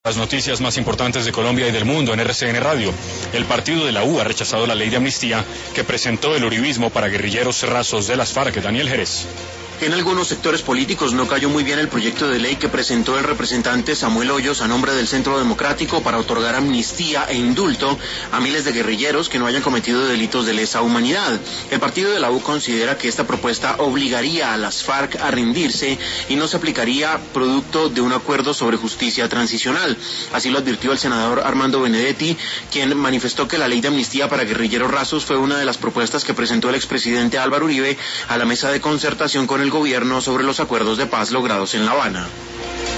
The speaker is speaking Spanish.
Las noticias más importantes de Colombia y del mundo en RCN Radio. El partido de la U ha rechazado la ley de amnistía que presentó el uribismo para guerrilleros rasos de las FARC. Daniel Jerez. En algunos sectores políticos no cayó muy bien el proyecto de ley que presentó el representante Samuel Hoyos a nombre del Centro Democrático para otorgar amnistía e indulto a miles de guerrilleros que no hayan cometido delitos de lesa humanidad. El partido de la U considera que esta propuesta obligaría a las FARC a rendirse y no se aplicaría producto de un acuerdo sobre justicia transicional. Así lo advirtió el senador Armando Benedetti, quien manifestó que la ley de amnistía para guerrilleros rasos fue una de las propuestas que presentó el expresidente Álvaro Uribe a la mesa de concertación con el gobierno sobre los acuerdos de paz logrados en La Habana.